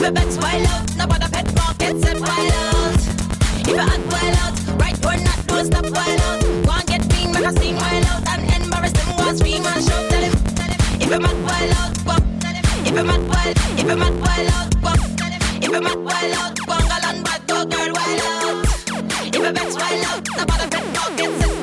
your bets wild out, no bother pet market set wild out. If you act wild out, right or not, don't stop wild out. Go and get mean, make a scene wild out, and embarrass them, go and scream and shout, tell him. If you mad wild out, go. If you mad wild, if you mad wild out, go. If you mad wild out, go and bad, go girl wild out. If you bets wild out, no bother pet market set